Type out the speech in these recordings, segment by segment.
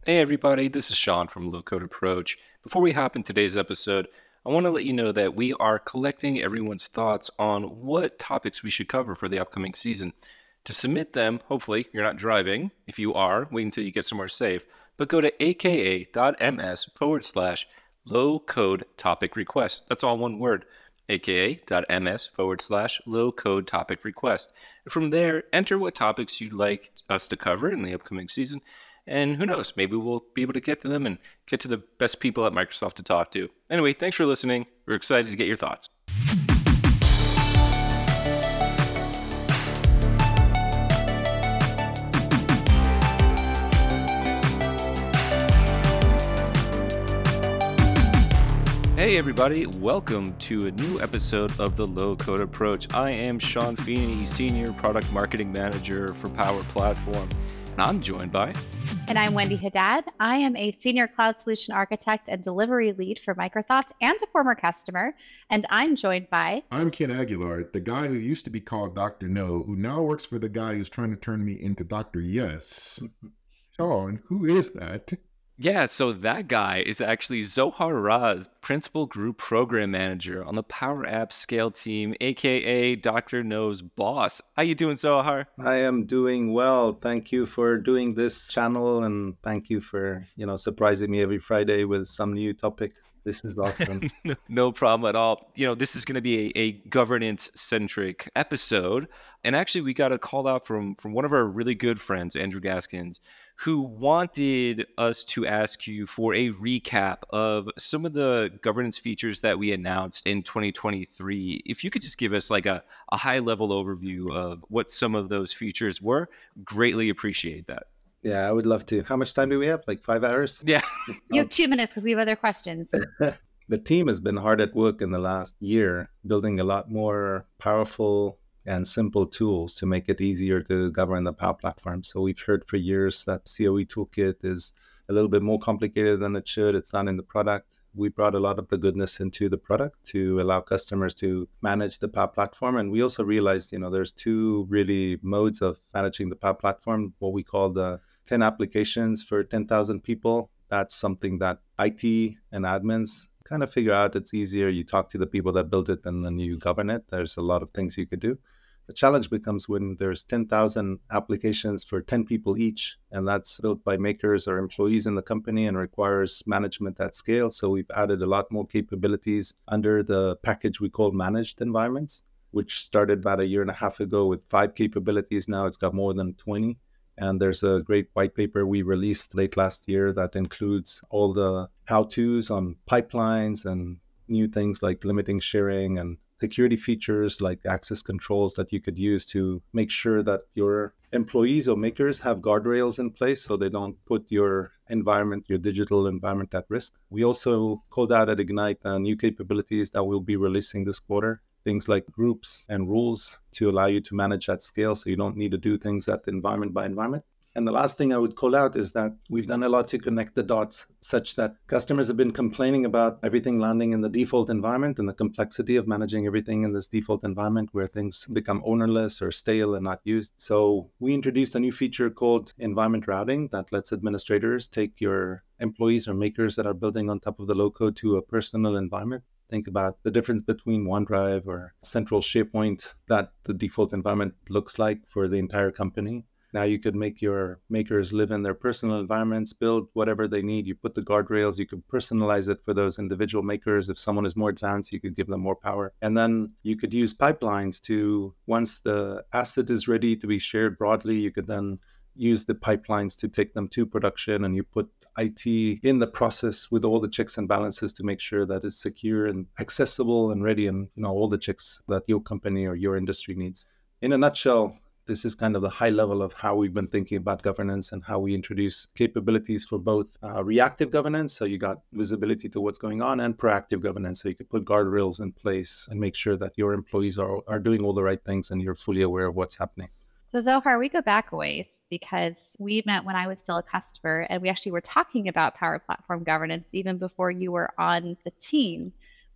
Hey everybody, this is Sean from Low Code Approach. Before we hop in today's episode, I want to let you know that we are collecting everyone's thoughts on what topics we should cover for the upcoming season. To submit them, hopefully you're not driving. If you are, wait until you get somewhere safe. But go to aka.ms// low code topic request. That's all one word. aka.ms// low code topic request. And from there, enter what topics you'd like us to cover in the upcoming season. And who knows, maybe we'll be able to get to them and get to the best people at Microsoft to talk to. Anyway, thanks for listening. We're excited to get your thoughts. Hey everybody, welcome to a new episode of the Low Code Approach. I am Sean Feeney, Senior Product Marketing Manager for Power Platform, and I'm joined by... And I'm Wendy Haddad. I am a Senior Cloud Solution Architect and Delivery Lead for Microsoft and a former customer. And I'm joined by... I'm Ken Aguilar, the guy who used to be called Dr. No, who now works for the guy who's trying to turn me into Dr. Yes. Sean, who is that? Yeah, so that guy is actually Zohar Raz, Principal Group Program Manager on the Power App Scale team, aka Dr. No's boss. How you doing, Zohar? I am doing well. Thank you for doing this channel, and thank you for, surprising me every Friday with some new topic. This is awesome. No problem at all. This is going to be a governance-centric episode. And actually, we got a call out from one of our really good friends, Andrew Gaskins, who wanted us to ask you for a recap of some of the governance features that we announced in 2023. If you could just give us like a high-level overview of what some of those features were, greatly appreciate that. Yeah, I would love to. How much time do we have? Like 5 hours? Yeah. You have 2 minutes because we have other questions. The team has been hard at work in the last year, building a lot more powerful and simple tools to make it easier to govern the Power Platform. So we've heard for years that COE Toolkit is a little bit more complicated than it should. It's not in the product. We brought a lot of the goodness into the product to allow customers to manage the Power Platform. And we also realized, there's two really modes of managing the Power Platform, what we call the 10 applications for 10,000 people. That's something that IT and admins kind of figure out. It's easier. You talk to the people that built it and then you govern it. There's a lot of things you could do. The challenge becomes when there's 10,000 applications for 10 people each, and that's built by makers or employees in the company and requires management at scale. So we've added a lot more capabilities under the package we call managed environments, which started about a year and a half ago with 5 capabilities. Now it's got more than 20. And there's a great white paper we released late last year that includes all the how-tos on pipelines and new things like limiting sharing and security features like access controls that you could use to make sure that your employees or makers have guardrails in place so they don't put your environment, your digital environment at risk. We also called out at Ignite new capabilities that we'll be releasing this quarter. Things like groups and rules to allow you to manage at scale so you don't need to do things at environment by environment. And the last thing I would call out is that we've done a lot to connect the dots such that customers have been complaining about everything landing in the default environment and the complexity of managing everything in this default environment where things become ownerless or stale and not used. So we introduced a new feature called environment routing that lets administrators take your employees or makers that are building on top of the low code to a personal environment. Think about the difference between OneDrive or Central SharePoint that the default environment looks like for the entire company. Now you could make your makers live in their personal environments, build whatever they need. You put the guardrails, you could personalize it for those individual makers. If someone is more advanced, you could give them more power. And then you could use pipelines to, once the asset is ready to be shared broadly, you could then use the pipelines to take them to production, and you put IT in the process with all the checks and balances to make sure that it's secure and accessible and ready, and all the checks that your company or your industry needs. In a nutshell, this is kind of the high level of how we've been thinking about governance and how we introduce capabilities for both reactive governance, so you got visibility to what's going on, and proactive governance, so you could put guardrails in place and make sure that your employees are doing all the right things and you're fully aware of what's happening. So Zohar, we go back a ways because we met when I was still a customer, and we actually were talking about Power Platform governance even before you were on the team.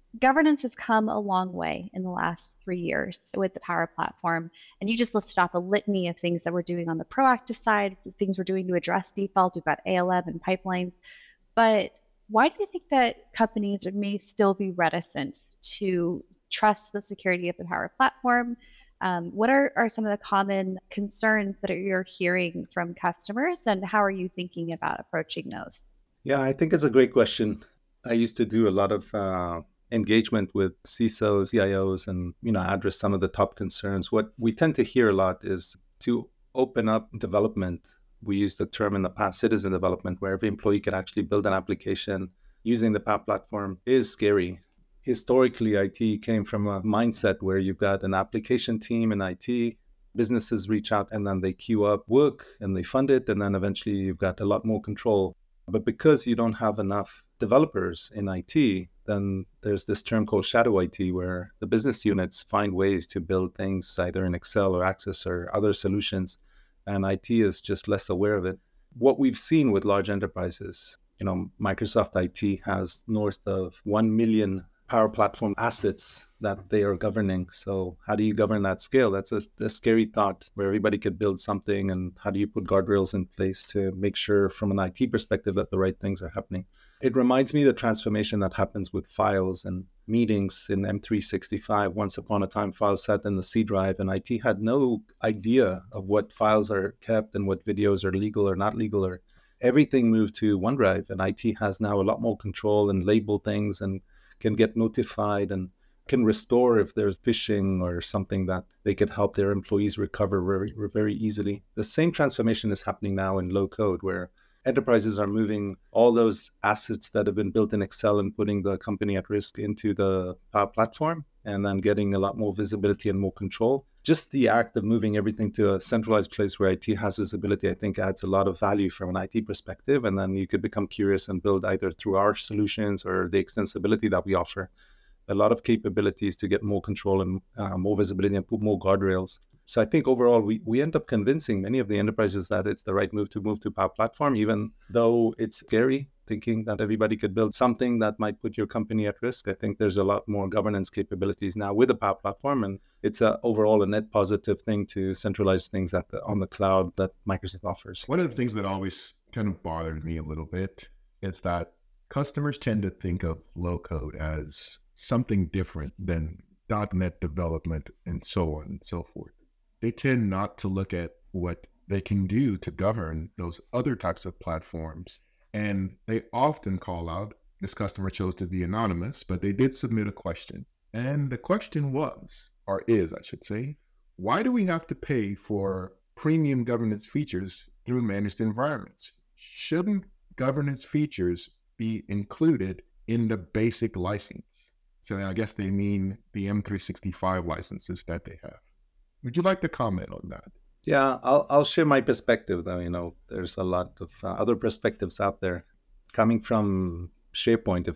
Governance has come a long way in the last 3 years with the Power Platform. And you just listed off a litany of things that we're doing on the proactive side, the things we're doing to address default. We've got ALM and pipelines. But why do you think that companies may still be reticent to trust the security of the Power Platform? What are some of the common concerns that you're hearing from customers, and how are you thinking about approaching those? Yeah, I think it's a great question. I used to do a lot of engagement with CISOs, CIOs, and address some of the top concerns. What we tend to hear a lot is to open up development. We used the term in the past, citizen development, where every employee can actually build an application using the Power Platform is scary. Historically, IT came from a mindset where you've got an application team in IT, businesses reach out and then they queue up work and they fund it, and then eventually you've got a lot more control. But because you don't have enough developers in IT, then there's this term called shadow IT, where the business units find ways to build things either in Excel or Access or other solutions, and IT is just less aware of it. What we've seen with large enterprises, Microsoft IT has north of 1 million Power Platform assets that they are governing. So how do you govern that scale? That's a scary thought, where everybody could build something, and how do you put guardrails in place to make sure from an IT perspective that the right things are happening? It reminds me of the transformation that happens with files and meetings in M365. Once upon a time, files sat in the C drive, and IT had no idea of what files are kept and what videos are legal or not legal, or everything moved to OneDrive, and IT has now a lot more control and label things and can get notified and can restore if there's phishing or something, that they could help their employees recover very, very easily. The same transformation is happening now in low code, where enterprises are moving all those assets that have been built in Excel and putting the company at risk into the Power Platform, and then getting a lot more visibility and more control. Just the act of moving everything to a centralized place where IT has visibility, I think adds a lot of value from an IT perspective. And then you could become curious and build either through our solutions or the extensibility that we offer, a lot of capabilities to get more control and more visibility and put more guardrails. So I think overall, we end up convincing many of the enterprises that it's the right move to Power Platform, even though it's scary thinking that everybody could build something that might put your company at risk. I think there's a lot more governance capabilities now with the Power Platform, and it's overall a net positive thing to centralize things on the cloud that Microsoft offers. One of the things that always kind of bothered me a little bit is that customers tend to think of low code as something different than .NET development and so on and so forth. They tend not to look at what they can do to govern those other types of platforms. And they often call out, this customer chose to be anonymous, but they did submit a question. And the question was, or is, I should say, why do we have to pay for premium governance features through managed environments? Shouldn't governance features be included in the basic license? So I guess they mean the M365 licenses that they have. Would you like to comment on that? Yeah, I'll share my perspective, though. There's a lot of other perspectives out there. Coming from SharePoint,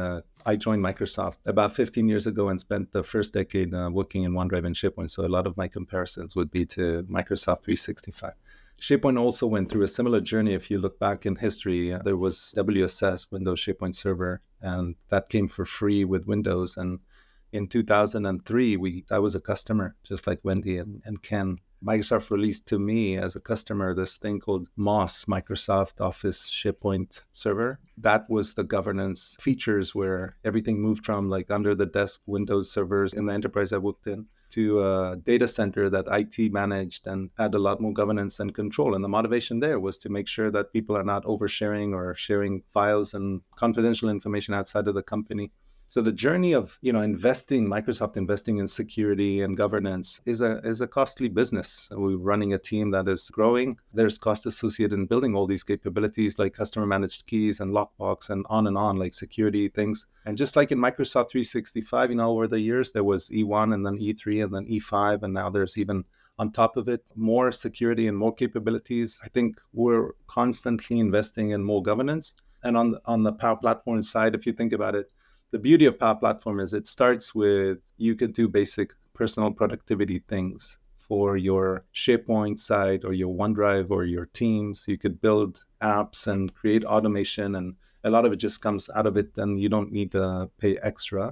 I joined Microsoft about 15 years ago and spent the first decade working in OneDrive and SharePoint. So a lot of my comparisons would be to Microsoft 365. SharePoint also went through a similar journey. If you look back in history, there was WSS, Windows SharePoint Server, and that came for free with Windows. And in 2003, I was a customer, just like Wendy and Ken. Microsoft released to me as a customer this thing called MOS, Microsoft Office SharePoint Server. That was the governance features where everything moved from like under the desk Windows servers in the enterprise I worked in to a data center that IT managed and had a lot more governance and control. And the motivation there was to make sure that people are not oversharing or sharing files and confidential information outside of the company. So the journey of Microsoft investing in security and governance is a costly business. We're running a team that is growing. There's cost associated in building all these capabilities like customer managed keys and lockbox and on, like security things. And just like in Microsoft 365, over the years, there was E1 and then E3 and then E5. And now there's even on top of it, more security and more capabilities. I think we're constantly investing in more governance. And on the Power Platform side, if you think about it, the beauty of Power Platform is it starts with, you could do basic personal productivity things for your SharePoint side or your OneDrive or your Teams. You could build apps and create automation, and a lot of it just comes out of it, and you don't need to pay extra.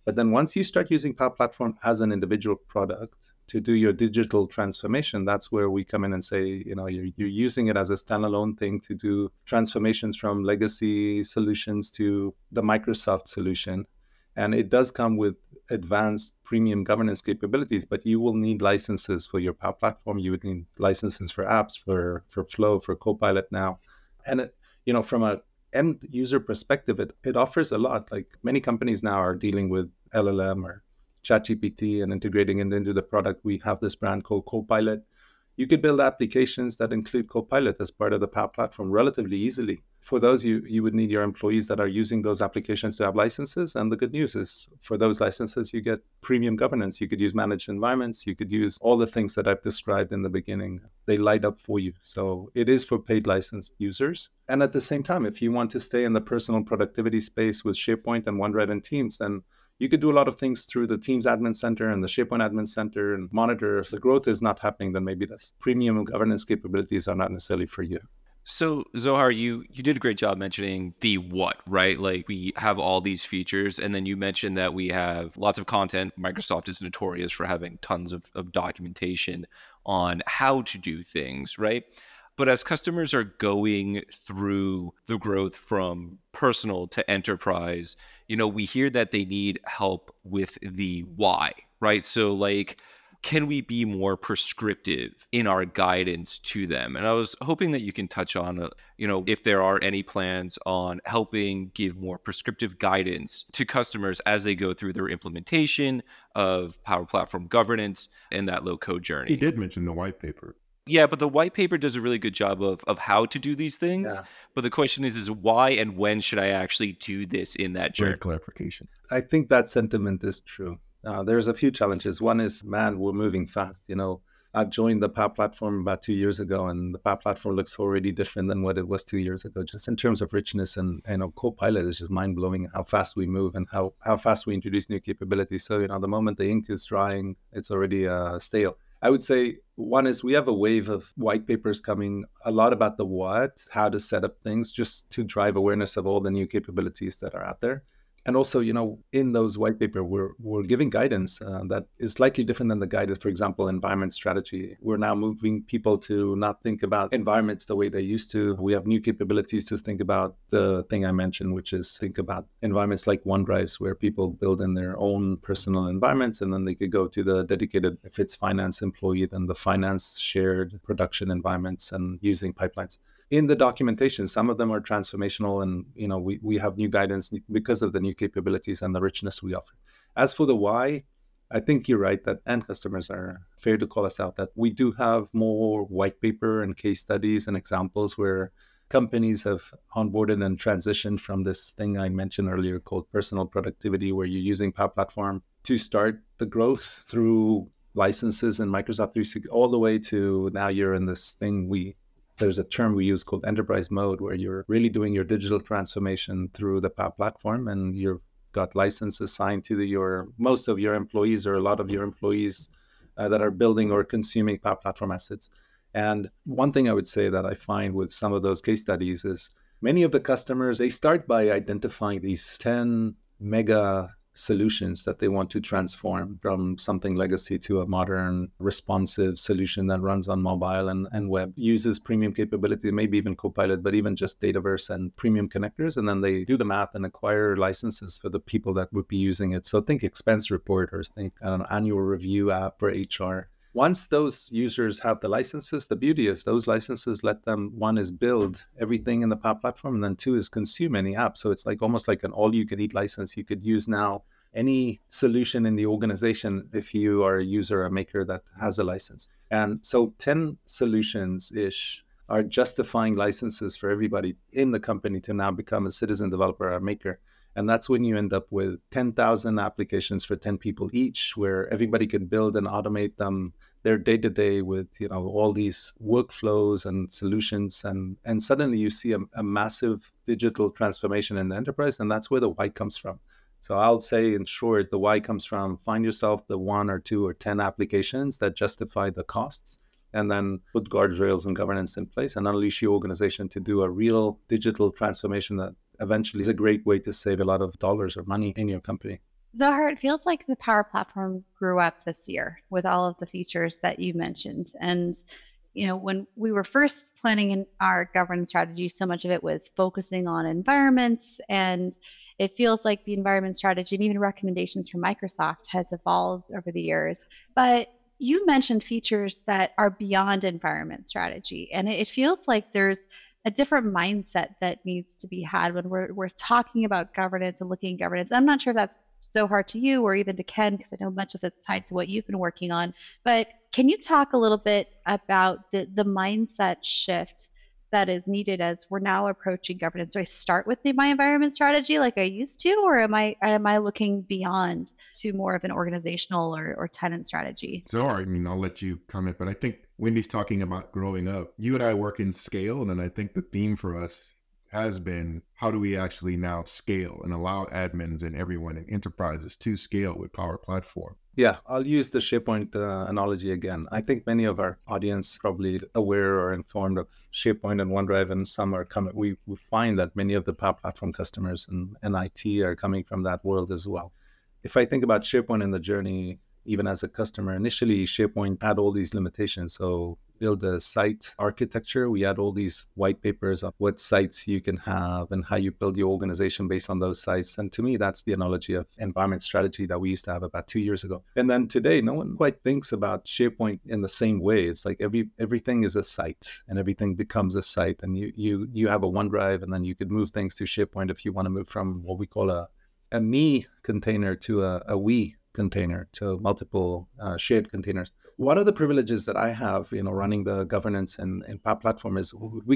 But then once you start using Power Platform as an individual product to do your digital transformation, that's where we come in and say, you're using it as a standalone thing to do transformations from legacy solutions to the Microsoft solution. And it does come with advanced premium governance capabilities, but you will need licenses for your Power Platform. You would need licenses for apps, for Flow, for Copilot now. And from a end user perspective, it offers a lot. Like many companies now are dealing with LLM or ChatGPT and integrating it into the product. We have this brand called Copilot. You could build applications that include Copilot as part of the Power Platform relatively easily. For those, you would need your employees that are using those applications to have licenses. And the good news is for those licenses, you get premium governance. You could use managed environments. You could use all the things that I've described in the beginning. They light up for you. So it is for paid licensed users. And at the same time, if you want to stay in the personal productivity space with SharePoint and OneDrive and Teams, then you could do a lot of things through the Teams Admin Center and the SharePoint Admin Center and monitor. If the growth is not happening, then maybe the premium governance capabilities are not necessarily for you. So Zohar, you did a great job mentioning the what, right? Like we have all these features, and then you mentioned that we have lots of content. Microsoft is notorious for having tons of documentation on how to do things, right? But as customers are going through the growth from personal to enterprise, we hear that they need help with the why, right? So like, can we be more prescriptive in our guidance to them? And I was hoping that you can touch on, if there are any plans on helping give more prescriptive guidance to customers as they go through their implementation of Power Platform governance and that low code journey. He did mention the white paper. Yeah, but the white paper does a really good job of how to do these things. Yeah. But the question is why and when should I actually do this in that journey? Great clarification. I think that sentiment is true. There's a few challenges. One is, we're moving fast. I've joined the Power Platform about 2 years ago, and the Power Platform looks already different than what it was 2 years ago, just in terms of richness. And Copilot is just mind-blowing how fast we move and how fast we introduce new capabilities. So, the moment the ink is drying, it's already stale. I would say one is we have a wave of white papers coming, a lot about the what, how to set up things, just to drive awareness of all the new capabilities that are out there. And also, in those white paper, we're giving guidance that is slightly different than the guidance, for example, environment strategy. We're now moving people to not think about environments the way they used to. We have new capabilities to think about the thing I mentioned, which is think about environments like OneDrives, where people build in their own personal environments, and then they could go to the dedicated, if it's finance employee, then the finance shared production environments and using pipelines. In the documentation, some of them are transformational, and we have new guidance because of the new capabilities and the richness we offer. As for the why, I think you're right that end customers are fair to call us out that we do have more white paper and case studies and examples where companies have onboarded and transitioned from this thing I mentioned earlier called personal productivity, where you're using Power Platform to start the growth through licenses in Microsoft 365 all the way to now you're in this thing there's a term we use called enterprise mode, where you're really doing your digital transformation through the Power Platform, and you've got licenses assigned to most of your employees or a lot of your employees that are building or consuming Power Platform assets. And one thing I would say that I find with some of those case studies is many of the customers, they start by identifying these 10 mega solutions that they want to transform from something legacy to a modern responsive solution that runs on mobile and web, uses premium capability, maybe even Copilot, but even just Dataverse and premium connectors. And then they do the math and acquire licenses for the people that would be using it. So think expense report or think an annual review app for HR. Once those users have the licenses, the beauty is those licenses let them, one is build everything in the Power Platform, and then two is consume any app. So it's like almost like an all-you-can-eat license. You could use now any solution in the organization if you are a user or a maker that has a license. And so 10 solutions-ish are justifying licenses for everybody in the company to now become a citizen developer or a maker. And that's when you end up with 10,000 applications for 10 people each, where everybody can build and automate them their day-to-day with all these workflows and solutions. And suddenly you see a massive digital transformation in the enterprise. And that's where the why comes from. So I'll say, in short, the why comes from find yourself the 1 or 2 or 10 applications that justify the costs, and then put guardrails and governance in place and unleash your organization to do a real digital transformation that eventually is a great way to save a lot of dollars or money in your company. Zohar, it feels like the Power Platform grew up this year with all of the features that you mentioned. And, when we were first planning in our governance strategy, so much of it was focusing on environments. And it feels like the environment strategy and even recommendations from Microsoft has evolved over the years. But you mentioned features that are beyond environment strategy. And it feels like there's a different mindset that needs to be had when we're talking about governance and looking at governance. I'm not sure if that's so hard to you or even to Ken, because I know much of it's tied to what you've been working on. But can you talk a little bit about the mindset shift that is needed as we're now approaching governance? Do I start with my environment strategy like I used to, or am I looking beyond to more of an organizational or tenant strategy? So, I mean, I'll let you comment, but I think Wendy's talking about growing up. You and I work in scale, and I think the theme for us has been how do we actually now scale and allow admins and everyone in enterprises to scale with Power Platform? Yeah, I'll use the SharePoint analogy again. I think many of our audience probably aware or informed of SharePoint and OneDrive, and some are coming. We find that many of the Power Platform customers and IT are coming from that world as well. If I think about SharePoint in the journey, even as a customer, initially SharePoint had all these limitations. So build a site architecture. We had all these white papers of what sites you can have and how you build your organization based on those sites. And to me, that's the analogy of environment strategy that we used to have about 2 years ago. And then today, no one quite thinks about SharePoint in the same way. It's like everything is a site and everything becomes a site. And you have a OneDrive, and then you could move things to SharePoint if you want to move from what we call a me container to a we container, to multiple shared containers. One of the privileges that I have, running the governance in Power Platform is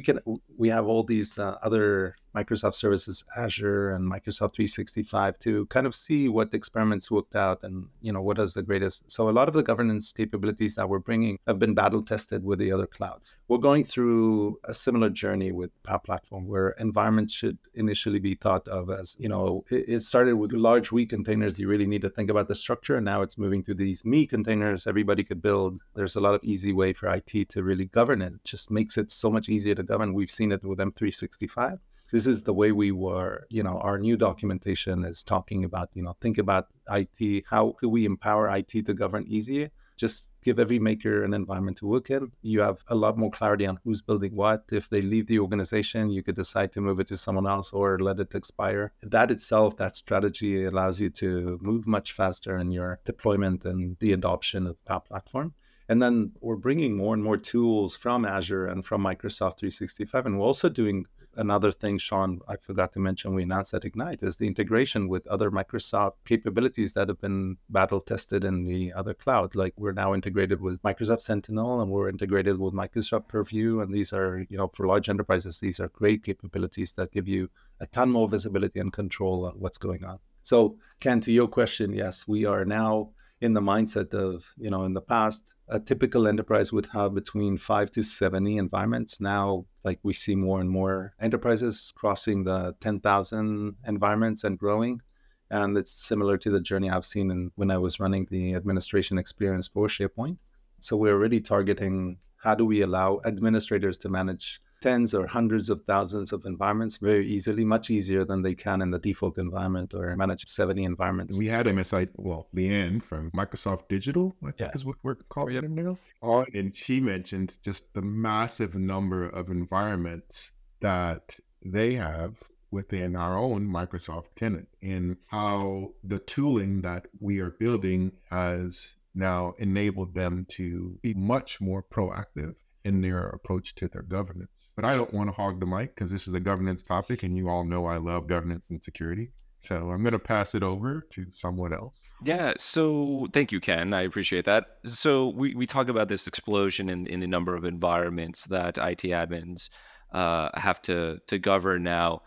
we have all these other Microsoft services, Azure and Microsoft 365, to kind of see what experiments worked out and what is the greatest. So a lot of the governance capabilities that we're bringing have been battle tested with the other clouds. We're going through a similar journey with Power Platform, where environments should initially be thought of as, it started with large we containers. You really need to think about the structure, and now it's moving to these me containers everybody could build. There's a lot of easy way for IT to really govern it. It just makes it so much easier to govern. We've seen it with M365. This is the way we were, our new documentation is talking about, think about IT. How could we empower IT to govern easier? Just give every maker an environment to work in. You have a lot more clarity on who's building what. If they leave the organization, you could decide to move it to someone else or let it expire. That itself, that strategy allows you to move much faster in your deployment and the adoption of Power Platform. And then we're bringing more and more tools from Azure and from Microsoft 365. And we're also doing another thing, Sean, I forgot to mention, we announced at Ignite, is the integration with other Microsoft capabilities that have been battle tested in the other cloud. Like we're now integrated with Microsoft Sentinel, and we're integrated with Microsoft Purview. And these are, for large enterprises, these are great capabilities that give you a ton more visibility and control on what's going on. So Ken, to your question, yes, we are now in the mindset of, in the past, a typical enterprise would have between 5 to 70 environments. Now, like we see more and more enterprises crossing the 10,000 environments and growing. And it's similar to the journey I've seen when I was running the administration experience for SharePoint. So we're already targeting how do we allow administrators to manage tens or hundreds of thousands of environments very easily, much easier than they can in the default environment or manage 70 environments. We had Leanne from Microsoft Digital, I think is what we're calling it now, on, and she mentioned just the massive number of environments that they have within our own Microsoft tenant, and how the tooling that we are building has now enabled them to be much more proactive in their approach to their governance. But I don't want to hog the mic because this is a governance topic, and you all know I love governance and security. So I'm going to pass it over to someone else. Yeah, so thank you, Ken. I appreciate that. So we talk about this explosion in the number of environments that IT admins have to govern now.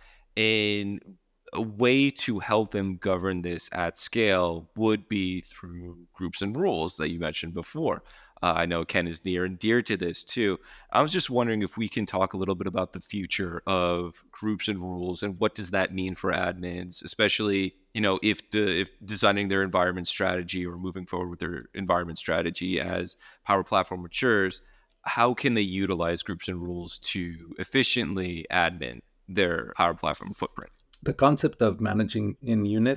And a way to help them govern this at scale would be through groups and rules that you mentioned before. I know Ken is near and dear to this too. I was just wondering if we can talk a little bit about the future of groups and rules and what does that mean for admins, especially if designing their environment strategy or moving forward with their environment strategy as Power Platform matures. How can they utilize groups and rules to efficiently admin their Power Platform footprint? The concept of managing in units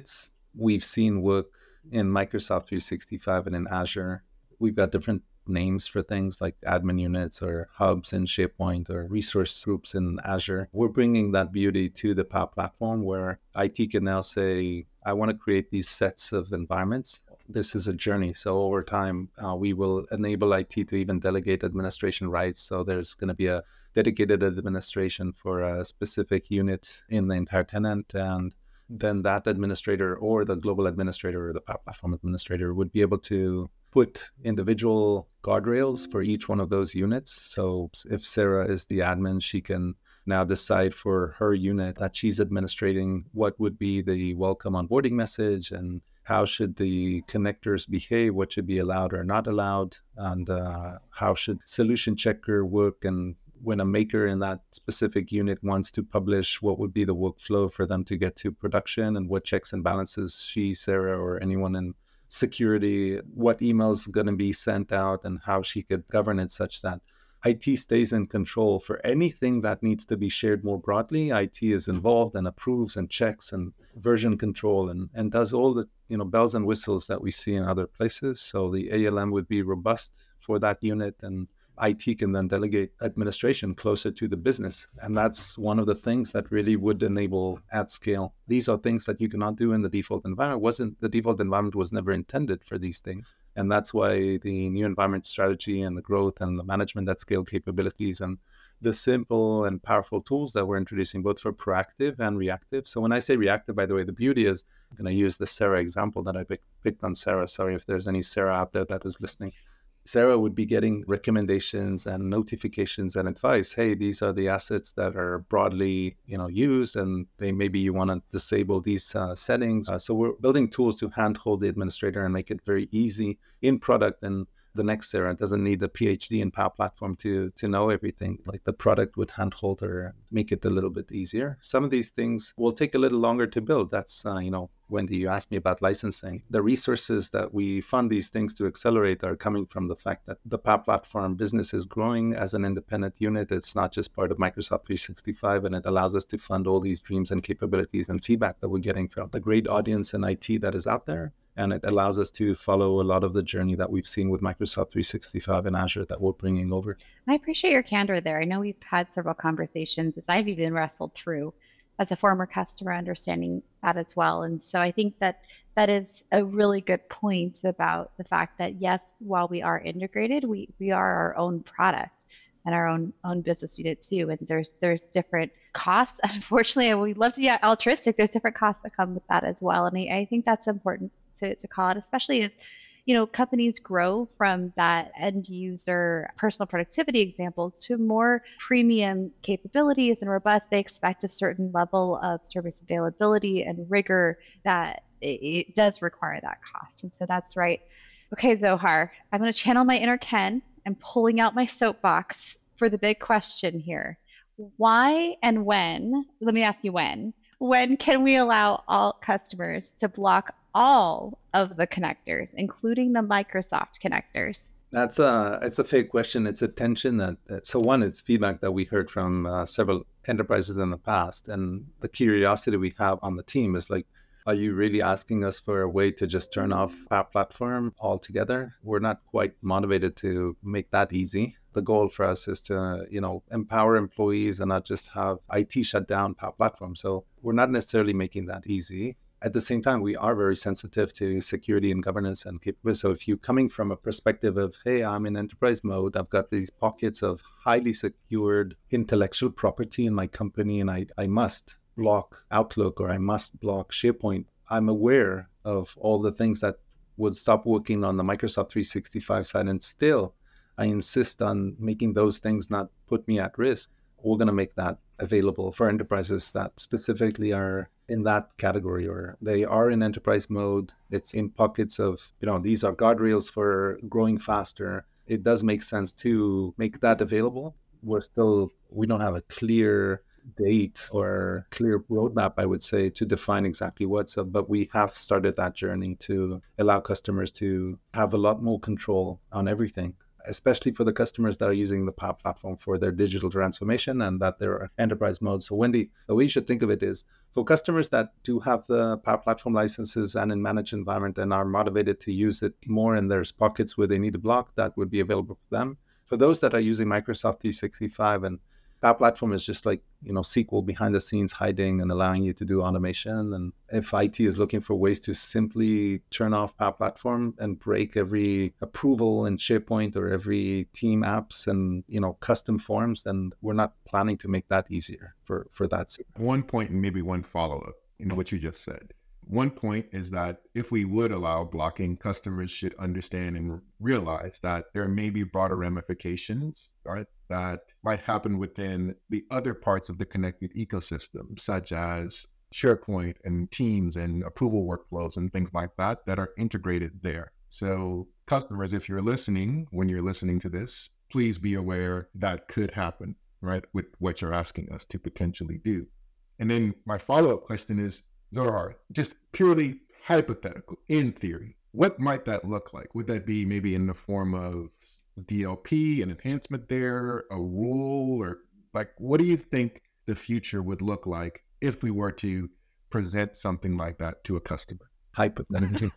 we've seen work in Microsoft 365 and in Azure. We've got different names for things like admin units or hubs in SharePoint or resource groups in Azure. We're bringing that beauty to the Power Platform where IT can now say, I want to create these sets of environments. This is a journey. So over time, we will enable IT to even delegate administration rights. So there's going to be a dedicated administration for a specific unit in the entire tenant. And then that administrator or the global administrator or the Power Platform administrator would be able to put individual guardrails for each one of those units. So if Sarah is the admin, she can now decide for her unit that she's administrating what would be the welcome onboarding message and how should the connectors behave, what should be allowed or not allowed, and how should solution checker work. And when a maker in that specific unit wants to publish, what would be the workflow for them to get to production and what checks and balances she, Sarah, or anyone in security, what emails are going to be sent out and how she could govern it such that IT stays in control for anything that needs to be shared more broadly. IT is involved and approves and checks and version control and does all the bells and whistles that we see in other places. So the ALM would be robust for that unit, and IT can then delegate administration closer to the business. And that's one of the things that really would enable at scale. These are things that you cannot do in the default environment. The default environment was never intended for these things. And that's why the new environment strategy and the growth and the management at scale capabilities and the simple and powerful tools that we're introducing both for proactive and reactive. So when I say reactive, by the way, the beauty is, I'm going to use the Sarah example that I picked on Sarah. Sorry if there's any Sarah out there that is listening. Sarah would be getting recommendations and notifications and advice. Hey, these are the assets that are broadly, used, and maybe you want to disable these settings. So we're building tools to handhold the administrator and make it very easy in product. And the next Sarah doesn't need a PhD in Power Platform to know everything. Like the product would handhold her, make it a little bit easier. Some of these things will take a little longer to build. That's, Wendy, you asked me about licensing. The resources that we fund these things to accelerate are coming from the fact that the Power Platform business is growing as an independent unit. It's not just part of Microsoft 365, and it allows us to fund all these dreams and capabilities and feedback that we're getting from the great audience in IT that is out there. And it allows us to follow a lot of the journey that we've seen with Microsoft 365 and Azure that we're bringing over. I appreciate your candor there. I know we've had several conversations as I've even wrestled through as a former customer, understanding that as well. And so I think that is a really good point about the fact that, yes, while we are integrated, we are our own product and our own business unit too. And there's different costs. Unfortunately, we'd love to be altruistic. There's different costs that come with that as well. And I think that's important to call out, especially as companies grow from that end user personal productivity example to more premium capabilities and robust. They expect a certain level of service availability and rigor that it does require that cost. And so that's right. Okay, Zohar, I'm going to channel my inner Ken. I'm pulling out my soapbox for the big question here. Why and when, let me ask you when can we allow all customers to block all of the connectors, including the Microsoft connectors? It's a fake question. It's a tension so one, it's feedback that we heard from several enterprises in the past. And the curiosity we have on the team is like, are you really asking us for a way to just turn off our platform altogether? We're not quite motivated to make that easy. The goal for us is to, empower employees and not just have IT shut down Power Platform. So we're not necessarily making that easy. At the same time, we are very sensitive to security and governance and capability. So if you're coming from a perspective of, hey, I'm in enterprise mode, I've got these pockets of highly secured intellectual property in my company, and I must block Outlook or I must block SharePoint. I'm aware of all the things that would stop working on the Microsoft 365 side, and still I insist on making those things not put me at risk. We're going to make that available for enterprises that specifically are in that category, or they are in enterprise mode. It's in pockets of, these are guardrails for growing faster. It does make sense to make that available. We don't have a clear date or clear roadmap, I would say, to define exactly what's up, but we have started that journey to allow customers to have a lot more control on everything. especially for the customers that are using the Power Platform for their digital transformation and that they're enterprise mode. So Wendy, the way you should think of it is for customers that do have the Power Platform licenses and in managed environment and are motivated to use it more in their pockets where they need a block, that would be available for them. For those that are using Microsoft 365 and Power Platform is just like, SQL behind the scenes hiding and allowing you to do automation. And if IT is looking for ways to simply turn off Power Platform and break every approval in SharePoint or every team apps and, custom forms, then we're not planning to make that easier for that. One point and maybe one follow-up in what you just said. One point is that if we would allow blocking, customers should understand and realize that there may be broader ramifications, right, that might happen within the other parts of the connected ecosystem, such as SharePoint and Teams and approval workflows and things like that are integrated there. So customers, if you're listening, when you're listening to this, please be aware that could happen, right, with what you're asking us to potentially do. And then my follow-up question is, Zohar, just purely hypothetical, in theory, what might that look like? Would that be maybe in the form of DLP, an enhancement there, a rule, or what do you think the future would look like if we were to present something like that to a customer? Hypothetically,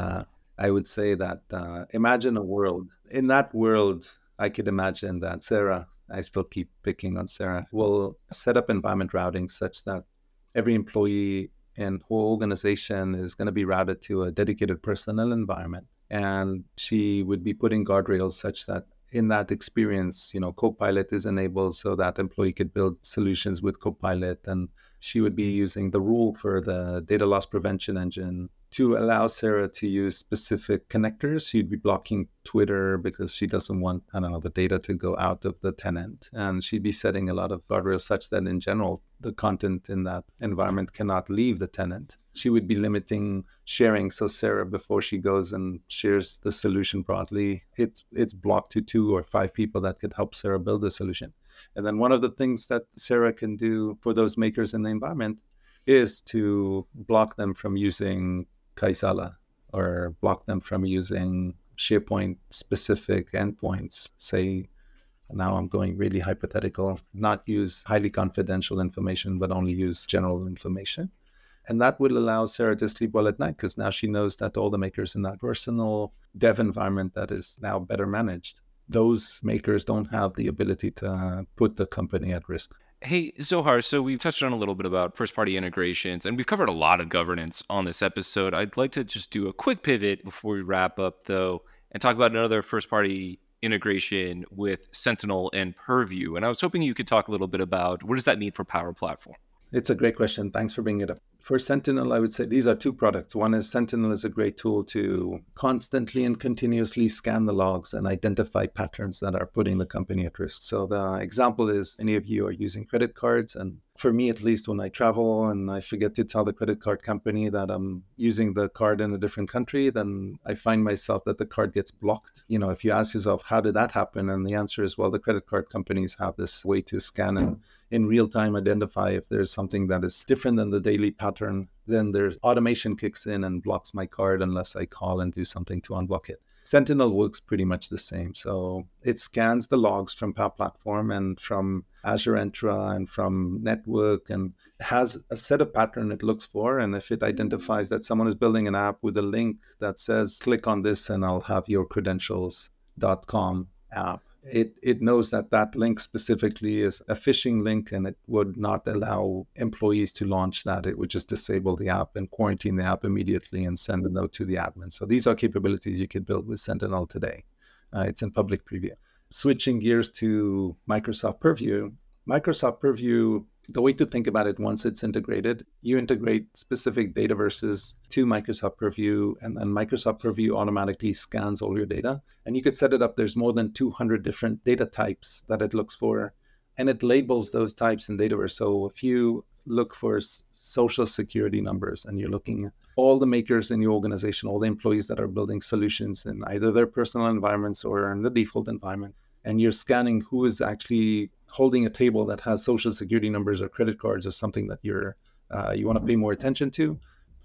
I would say that imagine a world. In that world, I could imagine that Sarah, I still keep picking on Sarah, will set up environment routing such that every employee and whole organization is going to be routed to a dedicated personnel environment. And she would be putting guardrails such that in that experience, Copilot is enabled so that employee could build solutions with Copilot. And she would be using the rule for the data loss prevention engine to allow Sarah to use specific connectors. She'd be blocking Twitter because she doesn't want, the data to go out of the tenant. And she'd be setting a lot of guardrails such that in general, the content in that environment cannot leave the tenant. She would be limiting sharing. So Sarah, before she goes and shares the solution broadly, it's blocked to 2 or 5 people that could help Sarah build the solution. And then one of the things that Sarah can do for those makers in the environment is to block them from using Kaisala or block them from using SharePoint specific endpoints. Say, now I'm going really hypothetical, not use highly confidential information, but only use general information. And that will allow Sarah to sleep well at night because now she knows that all the makers in that personal dev environment that is now better managed, those makers don't have the ability to put the company at risk. Hey, Zohar, so we've touched on a little bit about first-party integrations, and we've covered a lot of governance on this episode. I'd like to just do a quick pivot before we wrap up, though, and talk about another first-party integration with Sentinel and Purview. And I was hoping you could talk a little bit about what does that mean for Power Platform? It's a great question. Thanks for bringing it up. For Sentinel, I would say these are 2 products. One is Sentinel is a great tool to constantly and continuously scan the logs and identify patterns that are putting the company at risk. So the example is any of you are using credit cards. And for me, at least when I travel and I forget to tell the credit card company that I'm using the card in a different country, then I find myself that the card gets blocked. If you ask yourself, how did that happen? And the answer is, well, the credit card companies have this way to scan and in real time identify if there's something that is different than the daily pattern. Then there's automation kicks in and blocks my card unless I call and do something to unblock it. Sentinel works pretty much the same. So it scans the logs from Power Platform and from Azure Entra and from network and has a set of pattern it looks for. And if it identifies that someone is building an app with a link that says, click on this and I'll have your credentials.com app, it knows that link specifically is a phishing link and it would not allow employees to launch that. It would just disable the app and quarantine the app immediately and send a note to the admin. So these are capabilities you could build with Sentinel today. It's in public preview. Switching gears to Microsoft Purview. Microsoft Purview, the way to think about it, once it's integrated, you integrate specific Dataverses to Microsoft Purview, and then Microsoft Purview automatically scans all your data. And you could set it up. There's more than 200 different data types that it looks for, and it labels those types in Dataverse. So if you look for social security numbers and you're looking at all the makers in your organization, all the employees that are building solutions in either their personal environments or in the default environment, and you're scanning who is actually holding a table that has social security numbers or credit cards or something that you want to pay more attention to,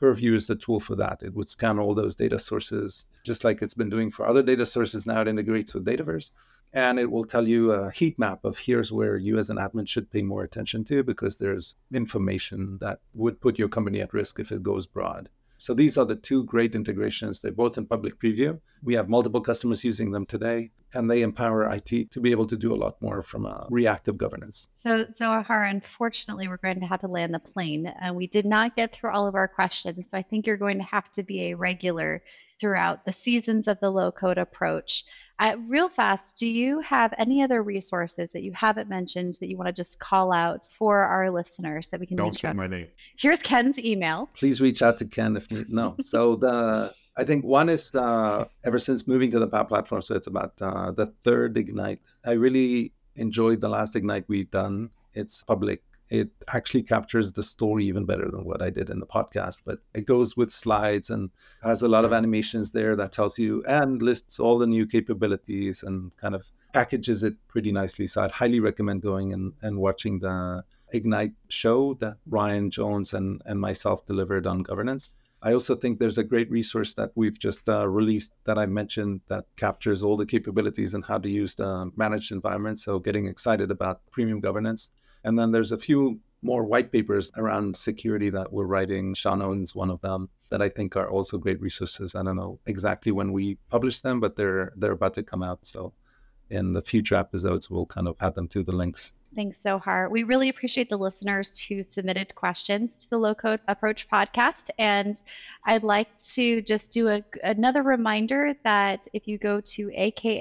Purview is the tool for that. It would scan all those data sources, just like it's been doing for other data sources. Now it integrates with Dataverse. And it will tell you a heat map of here's where you as an admin should pay more attention to, because there's information that would put your company at risk if it goes broad. So these are the two great integrations. They're both in public preview. We have multiple customers using them today, and they empower IT to be able to do a lot more from a reactive governance. So, Zohar, unfortunately, we're going to have to land the plane. We did not get through all of our questions. So I think you're going to have to be a regular throughout the seasons of the low-code approach. Real fast, do you have any other resources that you haven't mentioned that you want to just call out for our listeners that we can Don't say my name. Here's Ken's email. Please reach out to Ken if need. No. So I think one is ever since moving to the Power Platform, so it's about the third Ignite. I really enjoyed the last Ignite we've done. It's public. It actually captures the story even better than what I did in the podcast, but it goes with slides and has a lot of animations there that tells you and lists all the new capabilities and kind of packages it pretty nicely. So I'd highly recommend going and watching the Ignite show that Ryan Jones and myself delivered on governance. I also think there's a great resource that we've just released that I mentioned that captures all the capabilities and how to use the managed environment. So getting excited about premium governance. And then there's a few more white papers around security that we're writing. Sean owns one of them that I think are also great resources. I don't know exactly when we publish them, but they're about to come out. So in the future episodes, we'll kind of add them to the links. Thanks, Zohar. We really appreciate the listeners who submitted questions to the Low Code Approach podcast. And I'd like to just do another reminder that if you go to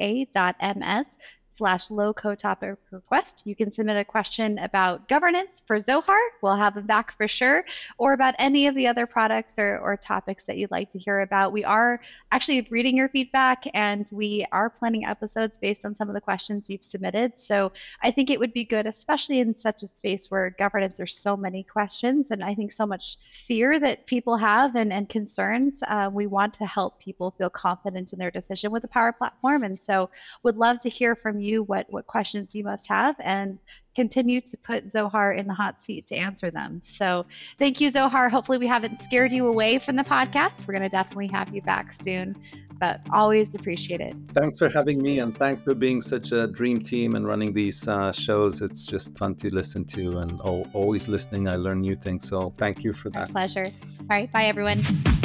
aka.ms/low-code topic request. You can submit a question about governance for Zohar. We'll have him back for sure, or about any of the other products or topics that you'd like to hear about. We are actually reading your feedback, and we are planning episodes based on some of the questions you've submitted. So I think it would be good, especially in such a space where governance, there's so many questions, and I think so much fear that people have and concerns. We want to help people feel confident in their decision with the Power Platform. And so would love to hear from you what questions you must have, and continue to put Zohar in the hot seat to answer them. So thank you, Zohar. Hopefully we haven't scared you away from the podcast. We're going to definitely have you back soon, but always appreciate it. Thanks for having me, and thanks for being such a dream team and running these shows. It's just fun to listen to, and always listening. I learn new things. So thank you for that. My pleasure. All right. Bye, everyone.